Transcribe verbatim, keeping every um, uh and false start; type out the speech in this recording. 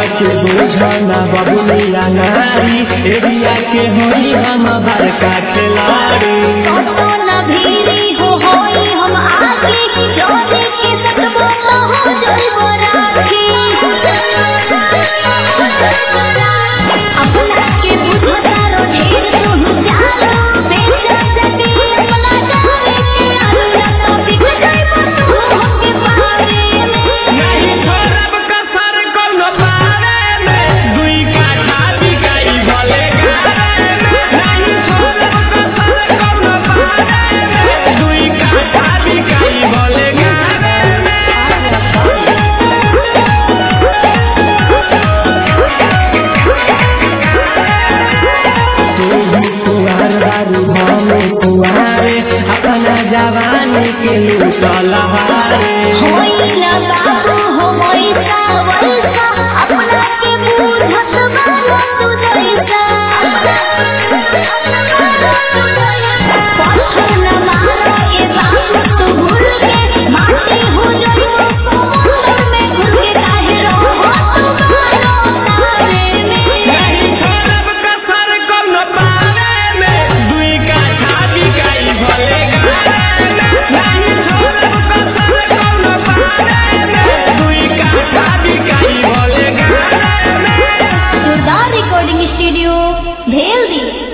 के बुझना बबुलिया नारी एरिया के होई हम बड़का खिलाड़ी अपना जवानी के लूटल हारे अपना के बुझत बालो तू जैसा पत्थर न मारो ये बात तू भूल के माटी हो जाइबो समुंदर में घुल के काहे रहो तुम्हारो तारे में नहीं छोड़ब कसर कोनो पारे में दुई का छाती गई भले गारे में नहीं छोड़ब कसर कोनो पारे में दुई का छाती गई भले गारे में। सुरदार रिकॉर्डिंग स्टूडियो भेल दी।